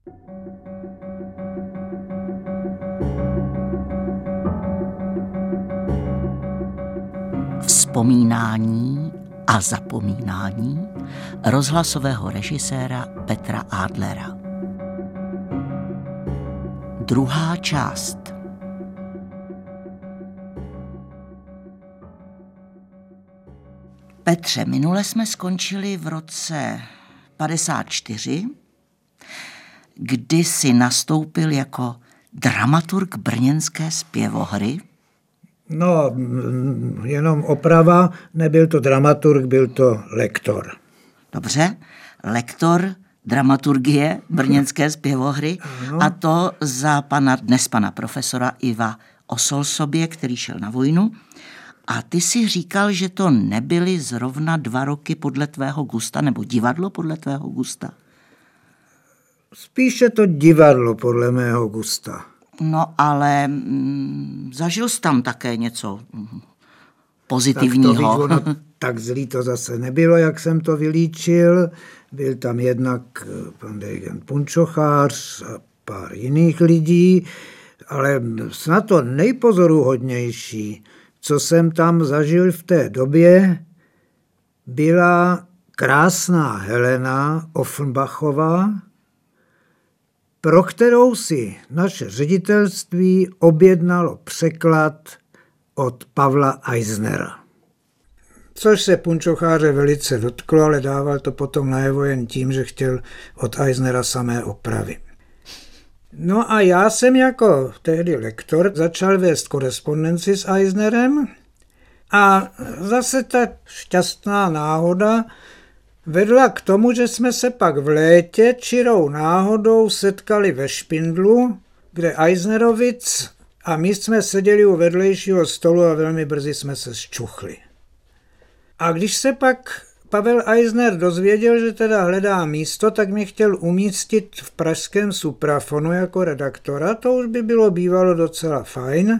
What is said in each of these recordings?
Vzpomínání a zapomínání rozhlasového režiséra Petra Adlera. Druhá část. Petře, minule jsme skončili v roce 54, kdy jsi nastoupil jako dramaturg brněnské zpěvohry. No, jenom oprava, nebyl to dramaturg, byl to lektor. Dobře, lektor dramaturgie brněnské zpěvohry, ano. A to za dnes pana profesora Iva Osolsobě, který šel na vojnu. A ty si říkal, že to nebyly zrovna 2 roky podle tvého gusta, nebo divadlo podle tvého gusta? Spíše to divadlo podle mého gusta. No, ale zažil jsi tam také něco pozitivního. Tak zlý to zase nebylo, jak jsem to vylíčil. Byl tam jednak pan dirigent Punčochář a pár jiných lidí, ale snad to nejpozoruhodnější, co jsem tam zažil v té době, byla krásná Helena Offenbachová, pro kterou si naše ředitelství objednalo překlad od Pavla Eisnera. Což se Punčocháře velice dotklo, ale dával to potom najevo jen tím, že chtěl od Eisnera samé opravy. No a já jsem jako tehdy lektor začal vést korespondenci s Eisnerem a zase ta šťastná náhoda vedla k tomu, že jsme se pak v létě čirou náhodou setkali ve Špindlu, kde Eisnerovic a my jsme seděli u vedlejšího stolu a velmi brzy jsme se zčuchli. A když se pak Pavel Eisner dozvěděl, že teda hledá místo, tak mě chtěl umístit v pražském Suprafonu jako redaktora. To už by bylo bývalo docela fajn.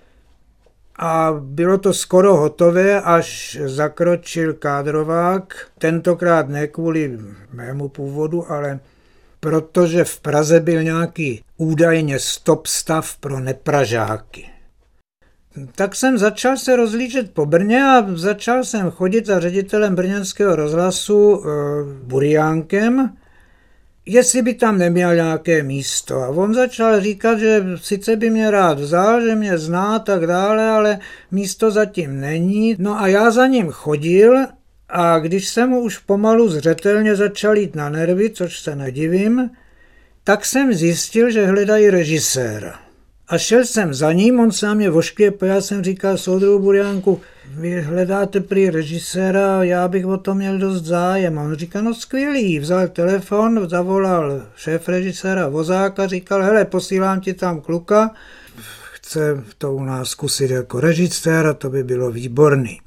A bylo to skoro hotové, až zakročil kádrovák. Tentokrát ne kvůli mému původu, ale protože v Praze byl nějaký údajně stop stav pro nepražáky. Tak jsem začal se rozlížet po Brně a začal jsem chodit za ředitelem brněnského rozhlasu Buriánkem, jestli by tam neměl nějaké místo. A on začal říkat, že sice by mě rád vzal, že mě zná a tak dále, ale místo zatím není. No a já za ním chodil a když jsem mu už pomalu zřetelně začal jít na nervy, což se nedivím, tak jsem zjistil, že hledají režiséra. A šel jsem za ním, on se na mě voškvěpil, já jsem říkal soudruhu Buriánku, vy hledáte prý režiséra, já bych o to měl dost zájem. A on říká, no skvělý, vzal telefon, zavolal šéf režiséra Vozáka, říkal, hele, posílám ti tam kluka, chce to u nás zkusit jako režisér a to by bylo výborný.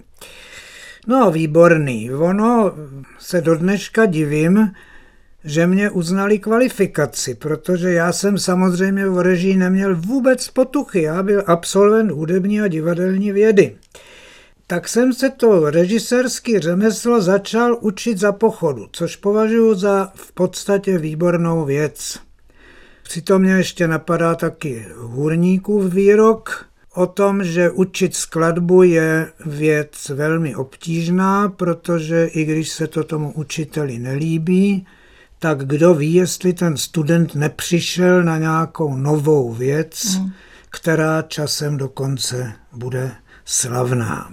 No výborný, ono se do dneška divím, že mě uznali kvalifikaci, protože já jsem samozřejmě v režii neměl vůbec potuchy, já byl absolvent hudební a divadelní vědy. Tak jsem se to režisérský řemeslo začal učit za pochodu, což považuji za v podstatě výbornou věc. Přitom mě ještě napadá taky Hůrníkův výrok o tom, že učit skladbu je věc velmi obtížná, protože i když se to tomu učiteli nelíbí, tak kdo ví, jestli ten student nepřišel na nějakou novou věc, která časem dokonce bude slavná.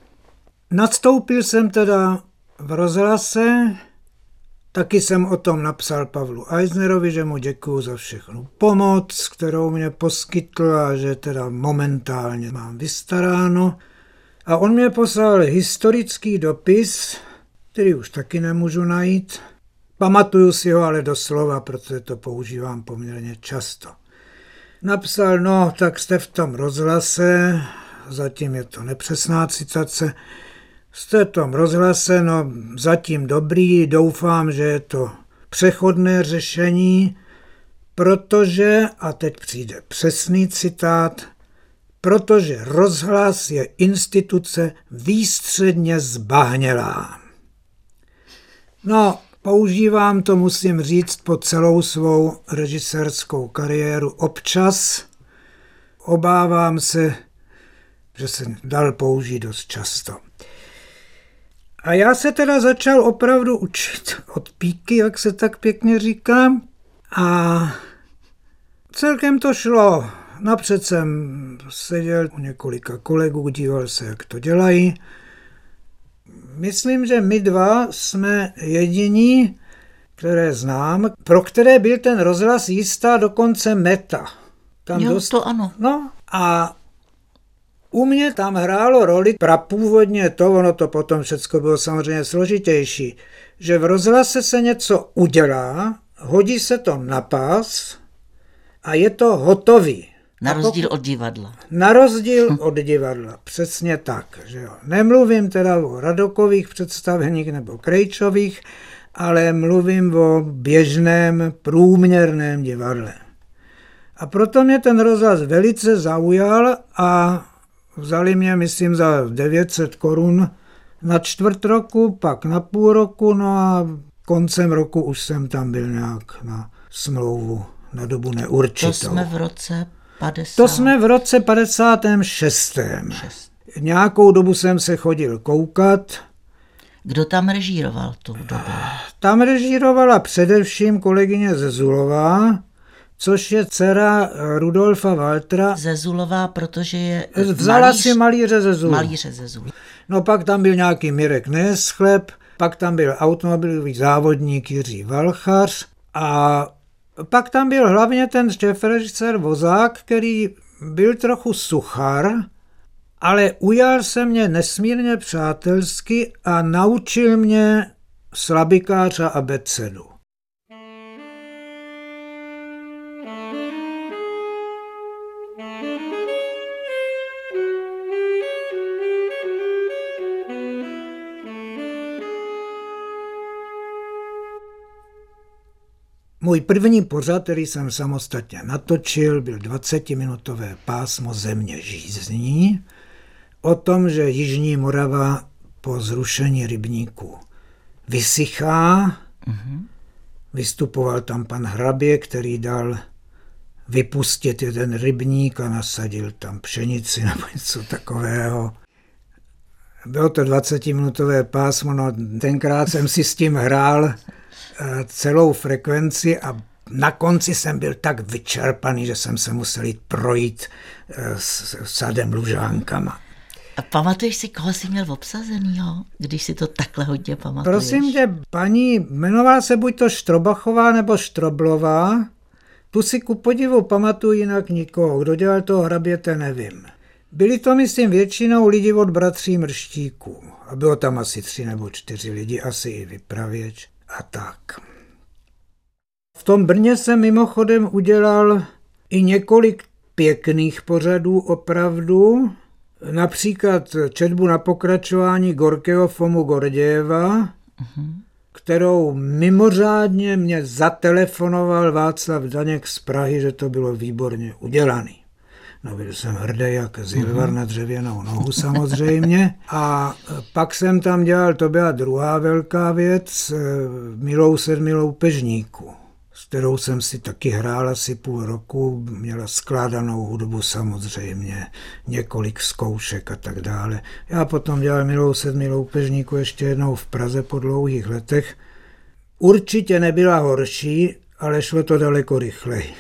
Nastoupil jsem teda v rozhlase, taky jsem o tom napsal Pavlu Eisnerovi, že mu děkuju za všechnu pomoc, kterou mě poskytl a že teda momentálně mám vystaráno. A on mě poslal historický dopis, který už taky nemůžu najít. Pamatuju si ho ale doslova, protože to používám poměrně často. Napsal, no, tak jste v tom rozhlase, zatím je to nepřesná citace, jste v tom rozhlase, no, zatím dobrý, doufám, že je to přechodné řešení, protože, a teď přijde přesný citát, protože rozhlas je instituce výstředně zbahnělá. No, Používám to, musím říct, po celou svou režisérskou kariéru občas. Obávám se, že se dal použít dost často. A já se teda začal opravdu učit od píky, jak se tak pěkně říká. A celkem to šlo. Napřed jsem seděl u několika kolegů, díval se, jak to dělají. Myslím, že my dva jsme jediní, které znám, pro které byl ten rozhlas jistá dokonce meta. Tam to ano. No a u mě tam hrálo roli prapůvodně to, ono to potom všecko bylo samozřejmě složitější, že v rozhlase se něco udělá, hodí se to na pás a je to hotový. Na rozdíl od divadla. Na rozdíl od divadla, přesně tak. Že jo. Nemluvím teda o radokových představeních nebo krejčových, ale mluvím o běžném, průměrném divadle. A proto mě ten rozhlas velice zaujal a vzali mě, myslím, za 900 korun na čtvrt roku, pak na půl roku, no a koncem roku už jsem tam byl nějak na smlouvu na dobu neurčitou. To jsme v roce 50. To jsme v roce 56. Nějakou dobu jsem se chodil koukat. Kdo tam režíroval tu dobu? Tam režírovala především kolegyně Zezulová, což je dcera Rudolfa Waltera. Zezulová, protože je Vzala si malíře Zezulu. Malíře Zezulu. No pak tam byl nějaký Mirek Neschleb, pak tam byl automobilový závodník Jiří Valchař a pak tam byl hlavně ten šéfrežisér Vozák, který byl trochu suchar, ale ujal se mě nesmírně přátelsky a naučil mě slabikář a abecedu. Můj první pořad, který jsem samostatně natočil, byl 20-minutové pásmo Země žízní o tom, že Jižní Morava po zrušení rybníku vysychá. Vystupoval tam pan Hrabě, který dal vypustit jeden rybník a nasadil tam pšenici nebo něco takového. Bylo to 20-minutové pásmo, no tenkrát jsem si s tím hrál celou frekvenci a na konci jsem byl tak vyčerpaný, že jsem se musel jít projít s sadem lužánkama. A pamatuješ si, koho jsi měl obsazenýho, když si to takhle hodně pamatuješ? Prosím tě, paní, jmenovala se buď to Štrobachová nebo Štroblová, tu si ku podivu pamatuju jinak nikoho, kdo dělal toho Hraběte, nevím. Byli to, myslím, většinou lidi od bratří Mrštíků a bylo tam asi 3 nebo 4 lidi, asi i vypravěč. A tak. V tom Brně jsem mimochodem udělal i několik pěkných pořadů opravdu, například četbu na pokračování Gorkého Fomu Gordějeva, kterou mimořádně mě zatelefonoval Václav Daněk z Prahy, že to bylo výborně udělaný. No, byl jsem hrdý jak Zilvar na dřevěnou nohu samozřejmě. A pak jsem tam dělal, to byla druhá velká věc, Milou sedmilou Pežníku, s kterou jsem si taky hrál asi půl roku, měla skládanou hudbu samozřejmě, několik zkoušek a tak dále. Já potom dělal Milou sedmilou Pežníku ještě jednou v Praze po dlouhých letech. Určitě nebyla horší, ale šlo to daleko rychleji.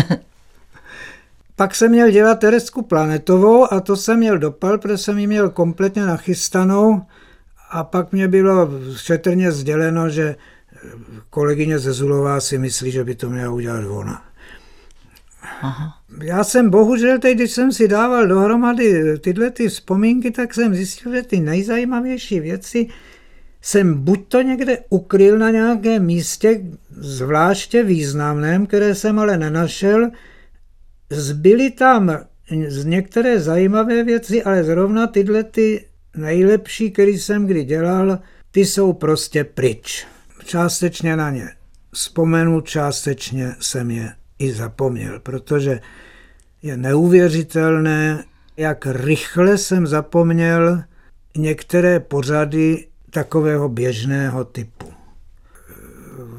Pak jsem měl dělat Teresku Planetovou a to jsem měl dopal, protože jsem ji měl kompletně nachystanou a pak mě bylo šetrně sděleno, že kolegyně Zezulová si myslí, že by to měla udělat ona. Aha. Já jsem bohužel teď, když jsem si dával dohromady tyhle ty vzpomínky, tak jsem zjistil, že ty nejzajímavější věci jsem buď to někde ukryl na nějakém místě zvláště významném, které jsem ale nenašel. Zbyly tam některé zajímavé věci, ale zrovna tyhle ty nejlepší, které jsem kdy dělal, ty jsou prostě pryč. Částečně na ně vzpomenu, částečně jsem je i zapomněl, protože je neuvěřitelné, jak rychle jsem zapomněl některé pořady takového běžného typu.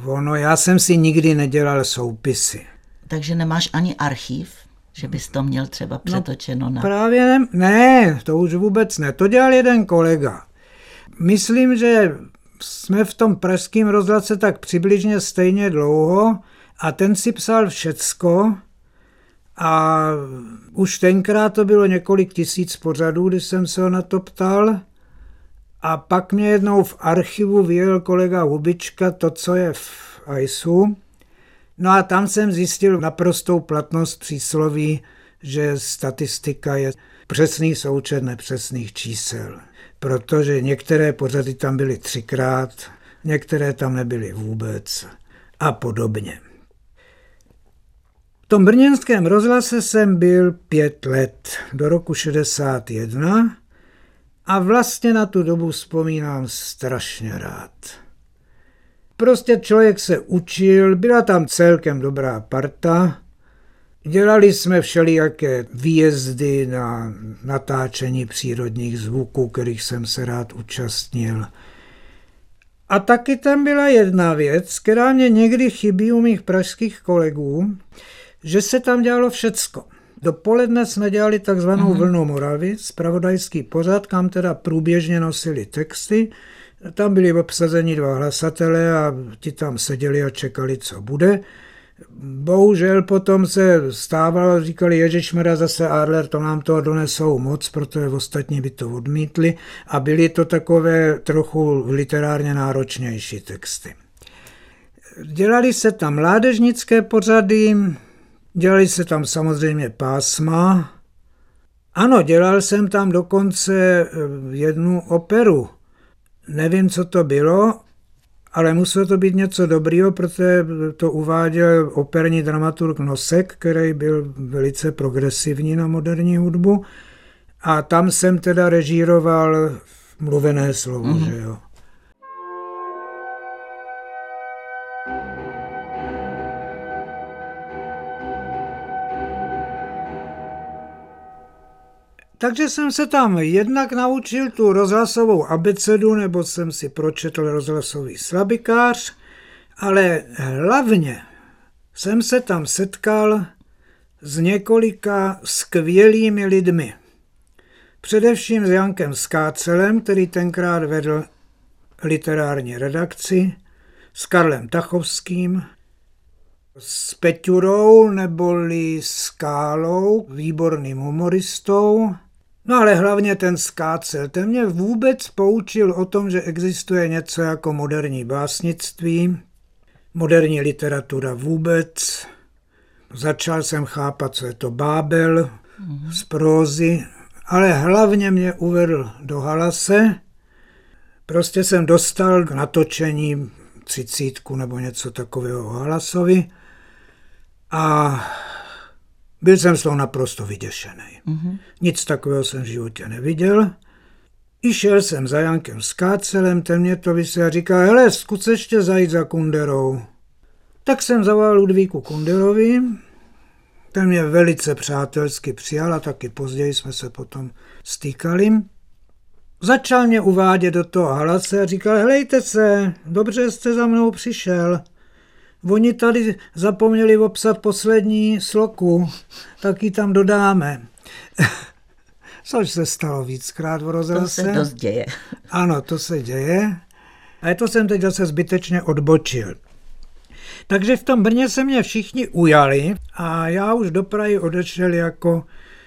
Já jsem si nikdy nedělal soupisy. Takže nemáš ani archiv, že bys to měl třeba přetočeno na... Právě ne, to už vůbec ne. To dělal jeden kolega. Myslím, že jsme v tom pražském rozhlase tak přibližně stejně dlouho a ten si psal všecko a už tenkrát to bylo několik tisíc pořadů, když jsem se ho na to ptal. A pak mě jednou v archivu vyjel kolega Hubička to, co je v AISu. No a tam jsem zjistil naprostou platnost přísloví, že statistika je přesný součet nepřesných čísel. Protože některé pořady tam byly 3krát, některé tam nebyly vůbec a podobně. V tom brněnském rozhlase jsem byl 5 let, do roku 61, a vlastně na tu dobu vzpomínám strašně rád. Prostě člověk se učil, byla tam celkem dobrá parta, dělali jsme všelijaké výjezdy na natáčení přírodních zvuků, kterých jsem se rád účastnil. A taky tam byla jedna věc, která mě někdy chybí u mých pražských kolegů, že se tam dělalo všecko. Dopoledne jsme dělali takzvanou Vlnu Moravy, zpravodajský pořad, kam teda průběžně nosili texty. Tam byli obsazeni 2 hlasatelé a ti tam seděli a čekali, co bude. Bohužel potom se stávalo, říkali, ježišmarja, zase Adler, to nám toho donesou moc, protože ostatní by to odmítli a byly to takové trochu literárně náročnější texty. Dělali se tam mládežnické pořady, dělali se tam samozřejmě pásma. Ano, dělal jsem tam dokonce jednu operu. Nevím, co to bylo, ale muselo to být něco dobrýho, protože to uváděl operní dramaturg Nosek, který byl velice progresivní na moderní hudbu. A tam jsem teda režíroval mluvené slovo, že jo. Takže jsem se tam jednak naučil tu rozhlasovou abecedu, nebo jsem si pročetl rozhlasový slabikář, ale hlavně jsem se tam setkal s několika skvělými lidmi. Především s Jankem Skácelem, který tenkrát vedl literární redakci, s Karlem Tachovským, s Peťurou neboli Skálou, výborným humoristou. No ale hlavně ten Skácel, ten mě vůbec poučil o tom, že existuje něco jako moderní básnictví, moderní literatura vůbec. Začal jsem chápat, co je to bábel z prózy, ale hlavně mě uvedl do Halase. Prostě jsem dostal k natočení 30 nebo něco takového Halasovi a byl jsem z toho naprosto vyděšený. Nic takového jsem v životě neviděl. I šel jsem za Jankem Skácelem, ten mě to vysvětlil a říká, hele, zkus ještě zajít za Kunderou. Tak jsem zavolal Ludvíku Kunderovi, ten mě velice přátelsky přijal a taky později jsme se potom stýkali. Začal mě uvádět do toho Halase a říkal, helejte se, dobře jste za mnou přišel. Oni tady zapomněli obsat poslední sloku, tak ji tam dodáme. Což se stalo víckrát v rozhlase. To se dost děje. Ano, to se děje. A to jsem teď zase zbytečně odbočil. Takže v tom Brně se mě všichni ujali a já už do Prahy odešel jako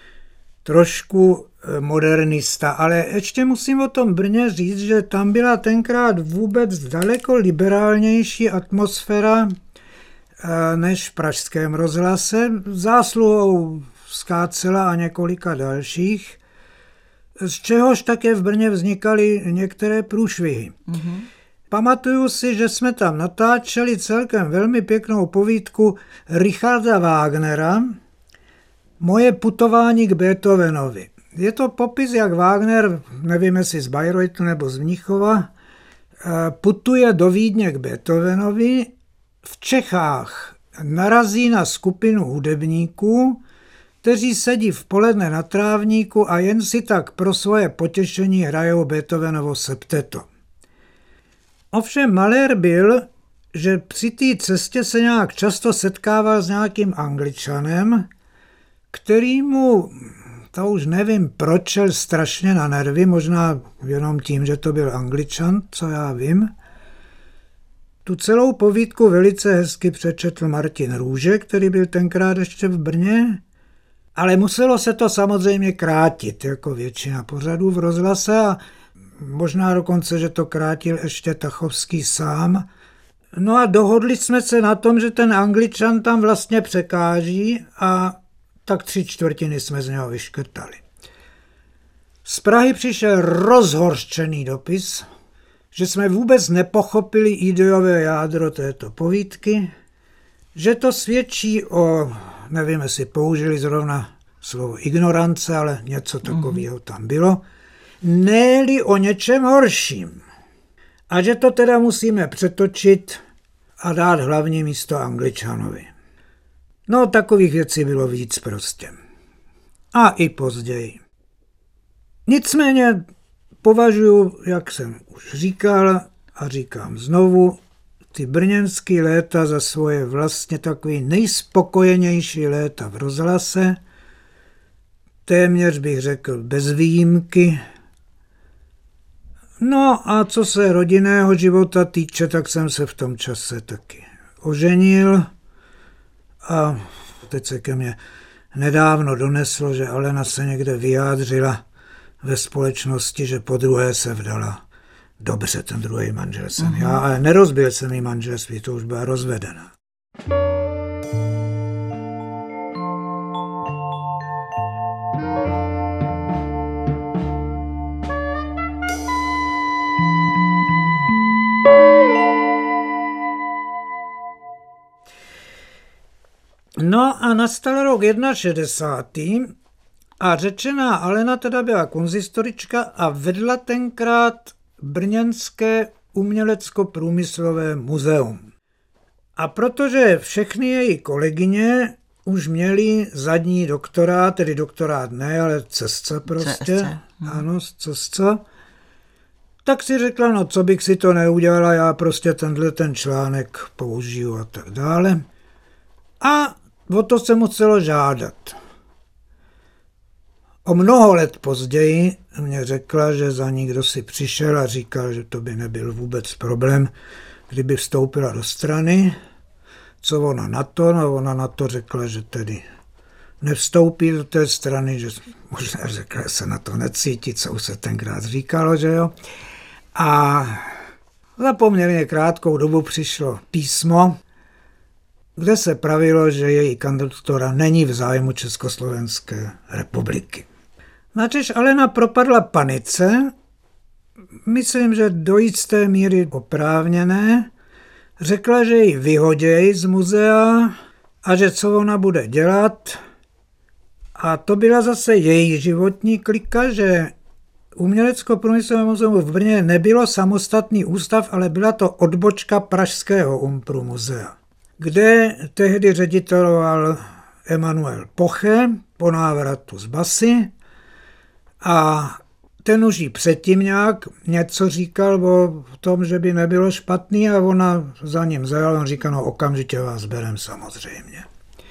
trošku modernista, ale ještě musím o tom Brně říct, že tam byla tenkrát vůbec daleko liberálnější atmosféra než v pražském rozhlase, zásluhou Skácela a několika dalších, z čehož také v Brně vznikaly některé průšvihy. Pamatuju si, že jsme tam natáčeli celkem velmi pěknou povídku Richarda Wagnera, Moje putování k Beethovenovi. Je to popis, jak Wagner, nevím jestli z Bayreuthu nebo z Mnichova, putuje do Vídně k Beethovenovi. V Čechách narazí na skupinu hudebníků, kteří sedí v poledne na trávníku a jen si tak pro svoje potěšení hrajou Beethovenovo septeto. Ovšem malér byl, že při té cestě se nějak často setkával s nějakým Angličanem, který mu, to už nevím proč, šel strašně na nervy, možná jenom tím, že to byl Angličan, co já vím. Tu celou povídku velice hezky přečetl Martin Růže, který byl tenkrát ještě v Brně, ale muselo se to samozřejmě krátit, jako většina pořadů v rozhlase a možná dokonce, že to krátil ještě Tachovský sám. No a dohodli jsme se na tom, že ten Angličan tam vlastně překáží a tak 3/4 jsme z něho vyškrtali. Z Prahy přišel rozhořčený dopis, že jsme vůbec nepochopili ideové jádro této povídky, že to svědčí o, nevím, jestli použili zrovna slovo ignorance, ale něco takového tam bylo, ne-li o něčem horším. A že to teda musíme přetočit a dát hlavní místo Angličanovi. No, takových věcí bylo víc prostě. A i později. Nicméně považuji, jak jsem už říkal a říkám znovu, ty brněnský léta za svoje vlastně takový nejspokojenější léta v rozhlase, téměř bych řekl bez výjimky. No a co se rodinného života týče, tak jsem se v tom čase taky oženil a teď se ke mně nedávno doneslo, že Alena se někde vyjádřila ve společnosti, že podruhé se vdala dobře, ten druhý manžel jsem já, ale nerozbil jsem jí manželství, to už byla rozvedena. No a nastal rok 61. a řečená Alena teda byla konzistorička a vedla tenkrát Brněnské umělecko-průmyslové muzeum. A protože všechny její kolegyně už měly zadní doktorát, tedy doktorát ne, ale CSC prostě, ano, CSC, tak si řekla, no co bych si to neudělala, já prostě ten článek použiju a tak dále. A o to se muselo žádat. O mnoho let později mě řekla, že za ní kdo si přišel a říkal, že to by nebyl vůbec problém, kdyby vstoupila do strany. Co ona na to? No ona na to řekla, že tedy nevstoupí do té strany, že možná řekla, že se na to necítí, co už se tenkrát říkalo, že jo. A za poměrně krátkou dobu přišlo písmo, kde se pravilo, že její kandidatura není v zájmu Československé republiky. Načež Alena propadla panice, myslím, že do jisté míry oprávněné, řekla, že ji vyhoděj z muzea a že co ona bude dělat. A to byla zase její životní klika, že Umělecko-průmyslové muzeum v Brně nebylo samostatný ústav, ale byla to odbočka pražského Umpru muzea, kde tehdy řediteloval Emanuel Poche po návratu z basy a ten už jí předtím nějak něco říkal o tom, že by nebylo špatný a ona za ním zajala, on říkal, no okamžitě vás berem samozřejmě.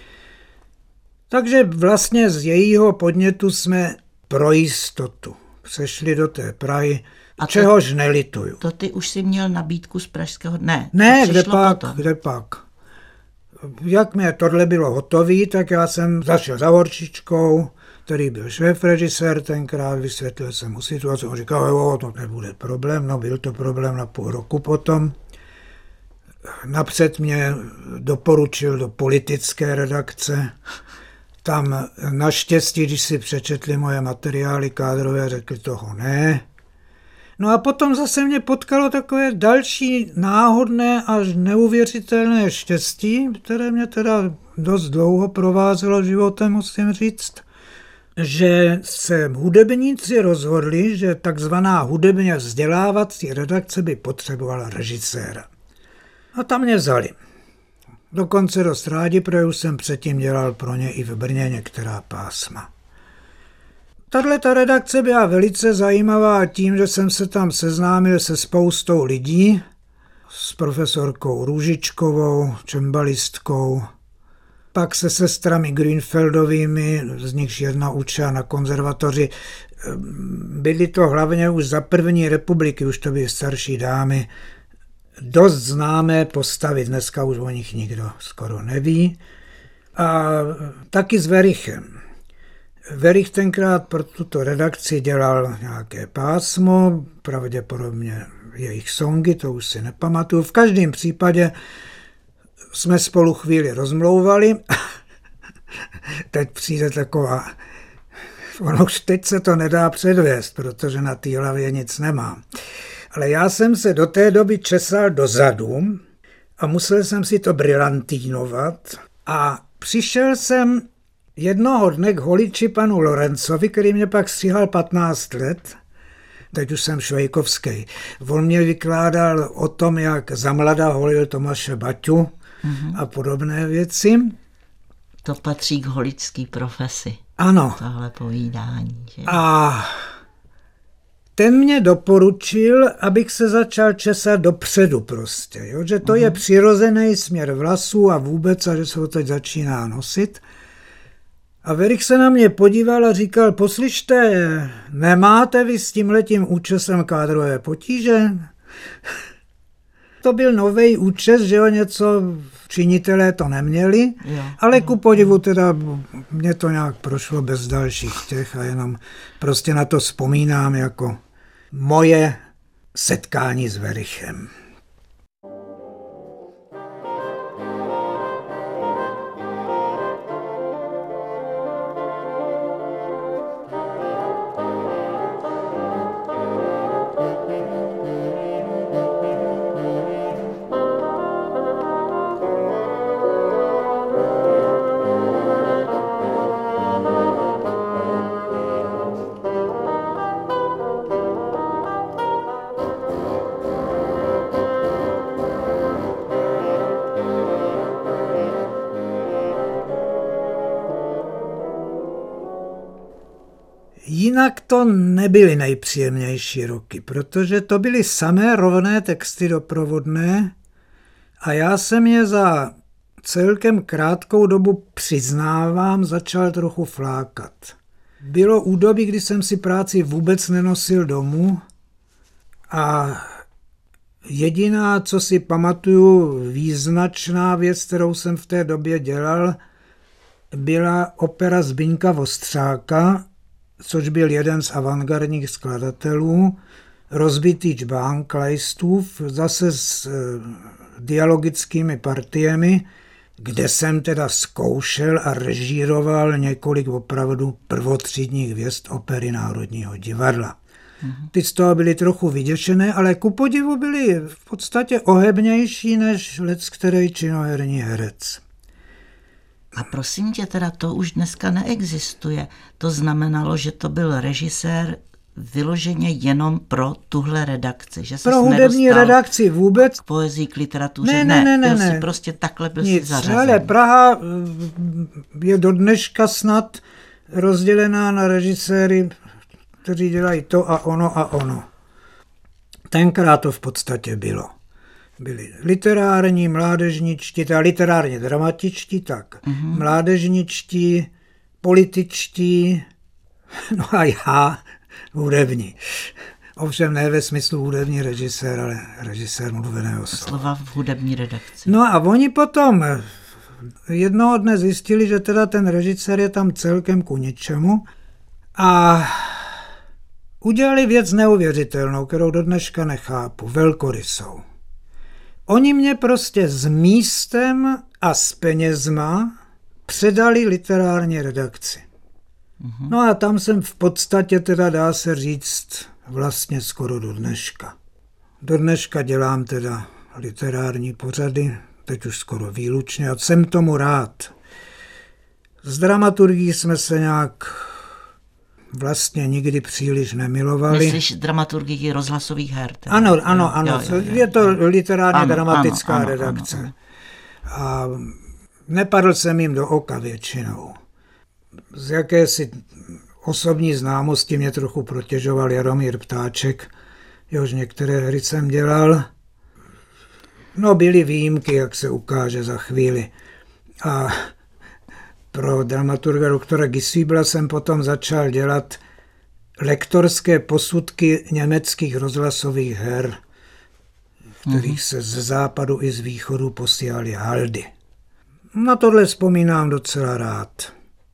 Takže vlastně z jejího podnětu jsme pro jistotu přešli do té Prahy, a čehož nelituju. To ty už si měl nabídku z pražského? Ne, kde pak. Jak mě tohle bylo hotové, tak já jsem zašel za Horčičkou, který byl šéfrežisér tenkrát, vysvětlil jsem mu situaci, on říkal, jo, to nebude problém, no byl to problém na půl roku potom. Napřed mě doporučil do politické redakce, tam naštěstí, když si přečetli moje materiály kádrové, řekli toho ne. No a potom zase mě potkalo takové další náhodné až neuvěřitelné štěstí, které mě teda dost dlouho provázelo životem, musím říct, že se hudebníci rozhodli, že takzvaná hudebně vzdělávací redakce by potřebovala režiséra. A tam mě vzali. Dokonce dost rádi, protože už jsem předtím dělal pro ně i v Brně některá pásma. Tato redakce byla velice zajímavá tím, že jsem se tam seznámil se spoustou lidí s profesorkou Růžičkovou, čembalistkou, pak se sestrami Grünfeldovými, z nichž jedna učila na konzervatoři. Byly to hlavně už za první republiky, už to byly starší dámy, dost známé postavy, dneska už o nich nikdo skoro neví. A taky s Werichem. Werich tenkrát pro tuto redakci dělal nějaké pásmo, pravděpodobně jejich songy, to už si nepamatuju. V každém případě jsme spolu chvíli rozmlouvali. Teď přijde taková... Ono už teď se to nedá předvést, protože na té hlavě nic nemám. Ale já jsem se do té doby česal dozadu a musel jsem si to brilantínovat. A přišel jsem jednoho dne k holiči panu Lorencovi, který mě pak stříhal 15 let. Teď už jsem švejkovský. On mě vykládal o tom, jak za mladá holil Tomáše Baťu a podobné věci. To patří k holičské profesi. Ano. Tohle povídání. Že? A ten mě doporučil, abych se začal česat dopředu prostě. Jo? Že to je přirozený směr vlasů a vůbec, a že se ho teď začíná nosit. A Werich se na mě podíval a říkal, poslyšte, nemáte vy s tímhletím účesem kádrové potíže? To byl novej účes, že jo, něco činitelé to neměli, ale ku podivu teda mě to nějak prošlo bez dalších těch a jenom prostě na to vzpomínám jako moje setkání s Werichem. Jinak to nebyly nejpříjemnější roky, protože to byly samé rovné texty doprovodné a já jsem je za celkem krátkou dobu, přiznávám, začal trochu flákat. Bylo údobí, kdy jsem si práci vůbec nenosil domů a jediná, co si pamatuju, význačná věc, kterou jsem v té době dělal, byla opera Zbyňka Vostřáka, což byl jeden z avantgardních skladatelů, Rozbitý čbán Kleistův, zase s dialogickými partiemi, kde jsem teda zkoušel a režíroval několik opravdu prvotřídních hvězd opery Národního divadla. Ty z toho byly trochu vyděšené, ale ku podivu byly v podstatě ohebnější než leckterej činoherní herec. A prosím tě, teda to už dneska neexistuje. To znamenalo, že to byl režisér vyloženě jenom pro tuhle redakci. Že pro hudební redakci vůbec? K poezii, k literatuře? Ne. Prostě takhle byl si zařazen. Ale Praha je do dneška snad rozdělená na režiséry, kteří dělají to a ono. Tenkrát to v podstatě bylo. Byli literární, mládežničtí, teda literárně dramatičtí, tak mládežničtí, političtí, no a já hudební. Ovšem ne ve smyslu hudební režisér, ale režisér mluveného slova v hudební redakci. No a oni potom jednoho dne zjistili, že teda ten režisér je tam celkem ku ničemu a udělali věc neuvěřitelnou, kterou do dneška nechápu, velkorysou. Oni mě prostě s místem a s penězma předali literární redakci. No a tam jsem v podstatě teda, dá se říct, vlastně skoro do dneška. Do dneška dělám teda literární pořady, teď už skoro výlučně a jsem tomu rád. S dramaturgií jsme se nějak vlastně nikdy příliš nemilovali. Myslíš dramaturgii rozhlasových her? Teda? Ano. Je to literárně dramatická redakce. Ano. A nepadl jsem jim do oka většinou. Z jakési osobní známosti mě trochu protěžoval Jaromír Ptáček, jehož některé hry jsem dělal. No, byly výjimky, jak se ukáže za chvíli. A pro dramaturga doktora Giesübla jsem potom začal dělat lektorské posudky německých rozhlasových her, kterých se z západu i z východu posílali haldy. Na tohle vzpomínám docela rád.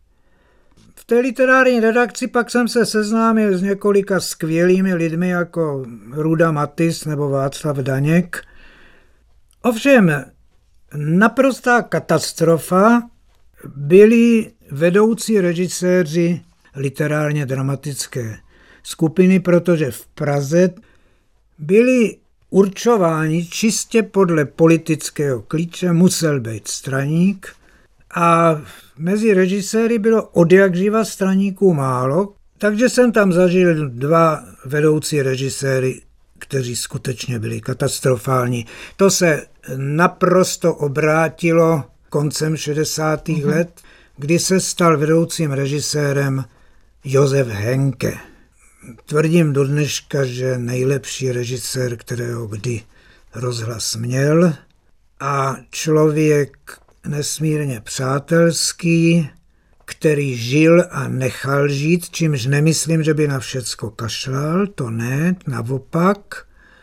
V té literární redakci pak jsem se seznámil s několika skvělými lidmi jako Ruda Matys nebo Václav Daněk. Ovšem, naprostá katastrofa byli vedoucí režiséři literárně dramatické skupiny, protože v Praze byli určováni čistě podle politického klíče, musel být straník a mezi režiséry bylo odjakživa straníků málo, takže jsem tam zažil 2 vedoucí režiséry, kteří skutečně byli katastrofální. To se naprosto obrátilo koncem 60. let, kdy se stal vedoucím režisérem Josef Henke. Tvrdím do dneška, že nejlepší režisér, kterého kdy rozhlas měl, a člověk nesmírně přátelský, který žil a nechal žít, čímž nemyslím, že by na všecko kašlal, to ne, naopak.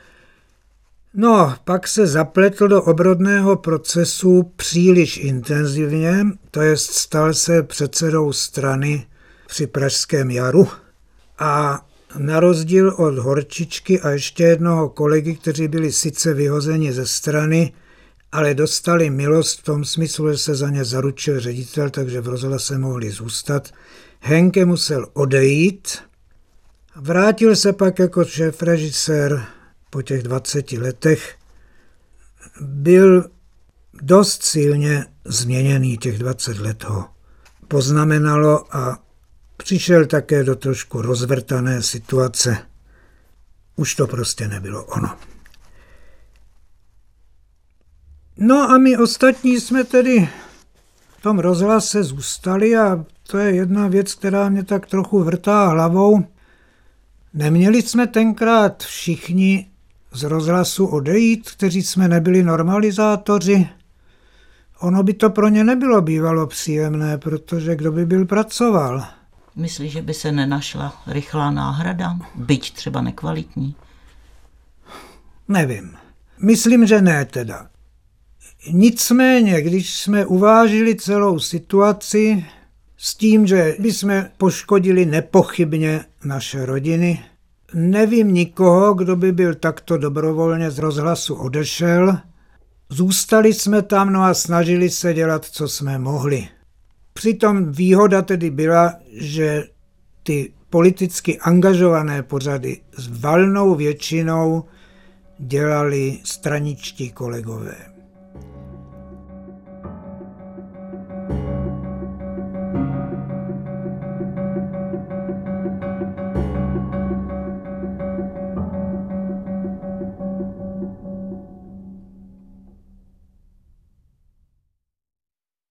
No, pak se zapletl do obrodného procesu příliš intenzivně, to jest stal se předsedou strany při Pražském jaru a na rozdíl od Horčičky a ještě jednoho kolegy, kteří byli sice vyhozeni ze strany, ale dostali milost v tom smyslu, že se za ně zaručil ředitel, takže v rozhlase mohli zůstat. Henke musel odejít, vrátil se pak jako šéfrežisér po těch 20 letech. Byl dost silně změněný, těch 20 let ho poznamenalo a přišel také do trošku rozvrtané situace. Už to prostě nebylo ono. No a my ostatní jsme tedy v tom rozhlase zůstali a to je jedna věc, která mě tak trochu vrtá hlavou. Neměli jsme tenkrát všichni z rozhlasu odejít, kteří jsme nebyli normalizátoři. Ono by to pro ně nebylo bývalo příjemné, protože kdo by byl pracoval. Myslíš, že by se nenašla rychlá náhrada, byť třeba nekvalitní? Nevím. Myslím, že ne teda. Nicméně, když jsme uvážili celou situaci s tím, že bychom poškodili nepochybně naše rodiny, nevím nikoho, kdo by byl takto dobrovolně z rozhlasu odešel. Zůstali jsme tam, no a snažili se dělat, co jsme mohli. Přitom výhoda tedy byla, že ty politicky angažované pořady s valnou většinou dělali straničtí kolegové.